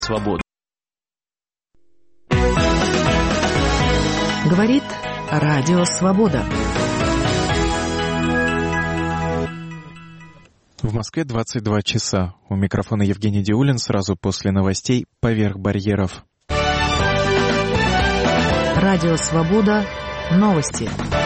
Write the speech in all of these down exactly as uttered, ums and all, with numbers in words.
Свобода. Говорит Радио Свобода. В Москве двадцать два часа. У микрофона Евгений Диулин. Сразу после новостей «Поверх барьеров». Радио Свобода. Новости.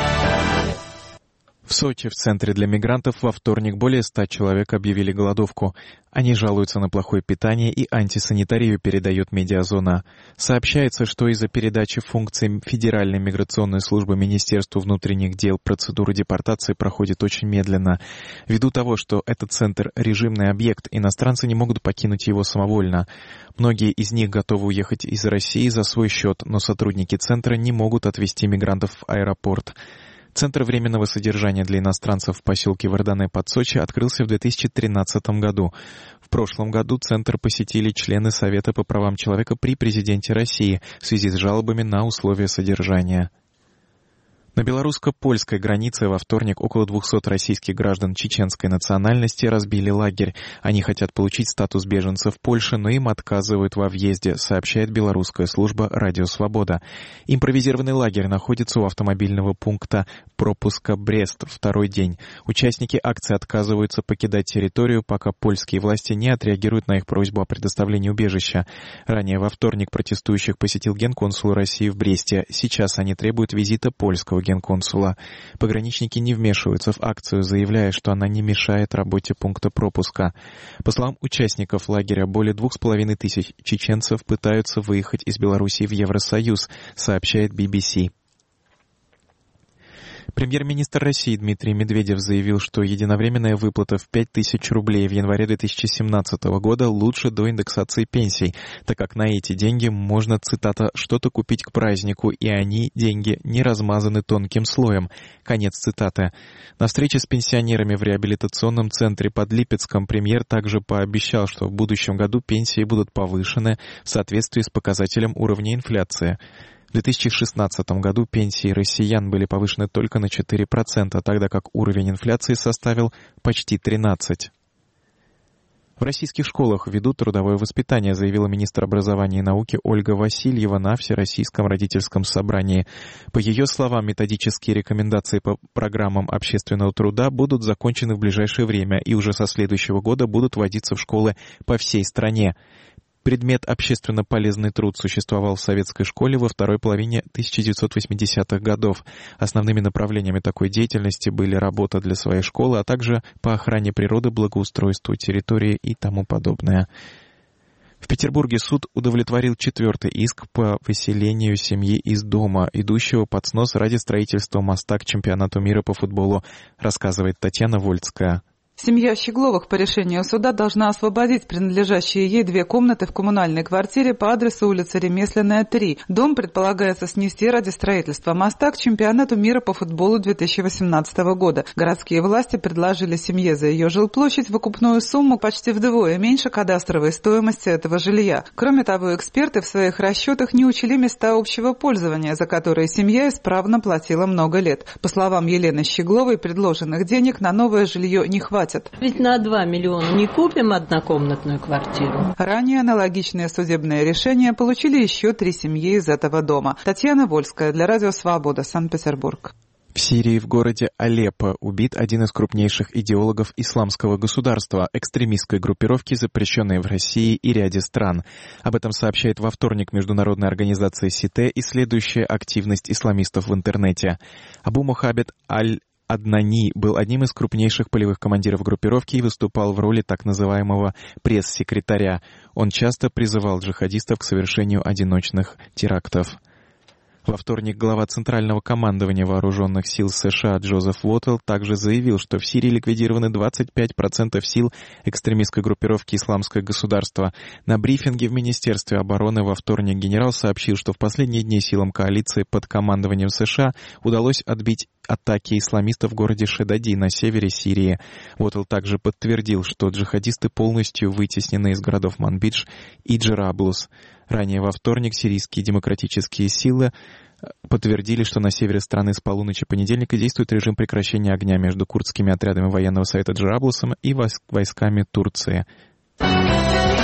В Сочи, в центре для мигрантов, во вторник более ста человек объявили голодовку. Они жалуются на плохое питание и антисанитарию, передает Медиазона. Сообщается, что из-за передачи функций Федеральной миграционной службы Министерству внутренних дел процедура депортации проходит очень медленно. Ввиду того, что этот центр — режимный объект, иностранцы не могут покинуть его самовольно. Многие из них готовы уехать из России за свой счет, но сотрудники центра не могут отвезти мигрантов в аэропорт. Центр временного содержания для иностранцев в поселке Варданэ под Сочи открылся в две тысячи тринадцатом году. В прошлом году центр посетили члены Совета по правам человека при президенте России в связи с жалобами на условия содержания. На белорусско-польской границе во вторник около двухсот российских граждан чеченской национальности разбили лагерь. Они хотят получить статус беженцев в Польше, но им отказывают во въезде, сообщает белорусская служба «Радио Свобода». Импровизированный лагерь находится у автомобильного пункта пропуска Брест второй день. Участники акции отказываются покидать территорию, пока польские власти не отреагируют на их просьбу о предоставлении убежища. Ранее во вторник протестующих посетил генконсул России в Бресте. Сейчас они требуют визита польского генконсула. Пограничники не вмешиваются в акцию, заявляя, что она не мешает работе пункта пропуска. По словам участников лагеря, более двух с половиной тысяч чеченцев пытаются выехать из Белоруссии в Евросоюз, сообщает би би си. Премьер-министр России Дмитрий Медведев заявил, что единовременная выплата в пять тысяч рублей в январе две тысячи семнадцатого года лучше до индексации пенсий, так как на эти деньги можно, цитата, «что-то купить к празднику, и они, деньги, не размазаны тонким слоем». Конец цитаты. На встрече с пенсионерами в реабилитационном центре под Липецком премьер также пообещал, что в будущем году пенсии будут повышены в соответствии с показателем уровня инфляции. В две тысячи шестнадцатом году пенсии россиян были повышены только на четыре процента, тогда как уровень инфляции составил почти тринадцать процентов. В российских школах ведут трудовое воспитание, заявила министр образования и науки Ольга Васильева на Всероссийском родительском собрании. По ее словам, методические рекомендации по программам общественного труда будут закончены в ближайшее время и уже со следующего года будут вводиться в школы по всей стране. Предмет «Общественно полезный труд» существовал в советской школе во второй половине тысяча девятьсот восьмидесятых годов. Основными направлениями такой деятельности были работа для своей школы, а также по охране природы, благоустройству территории и тому подобное. В Петербурге суд удовлетворил четвертый иск по выселению семьи из дома, идущего под снос ради строительства моста к чемпионату мира по футболу, рассказывает Татьяна Вольская. Семья Щегловых по решению суда должна освободить принадлежащие ей две комнаты в коммунальной квартире по адресу улица Ремесленная, три. Дом предполагается снести ради строительства моста к чемпионату мира по футболу две тысячи восемнадцатого года. Городские власти предложили семье за ее жилплощадь выкупную сумму почти вдвое меньше кадастровой стоимости этого жилья. Кроме того, эксперты в своих расчетах не учли места общего пользования, за которые семья исправно платила много лет. По словам Елены Щегловой, предложенных денег на новое жилье не хватит. Ведь на два миллиона не купим однокомнатную квартиру. Ранее аналогичное судебное решение получили еще три семьи из этого дома. Татьяна Вольская для Радио Свобода, Санкт-Петербург. В Сирии в городе Алеппо убит один из крупнейших идеологов исламского государства, экстремистской группировки, запрещенной в России и ряде стран. Об этом сообщает во вторник международная организация СИТЭ, исследующая активность исламистов в интернете. Абу Мухаммед Аль Аднани был одним из крупнейших полевых командиров группировки и выступал в роли так называемого пресс-секретаря. Он часто призывал джихадистов к совершению одиночных терактов. Во вторник глава Центрального командования Вооруженных сил США Джозеф Уоттелл также заявил, что в Сирии ликвидированы двадцать пять процентов сил экстремистской группировки «Исламское государство». На брифинге в Министерстве обороны во вторник генерал сообщил, что в последние дни силам коалиции под командованием США удалось отбить атаки исламистов в городе Шедади на севере Сирии. Уоттелл также подтвердил, что джихадисты полностью вытеснены из городов Манбидж и Джераблус. Ранее во вторник сирийские демократические силы подтвердили, что на севере страны с полуночи понедельника действует режим прекращения огня между курдскими отрядами военного совета Джераблусом и войсками Турции.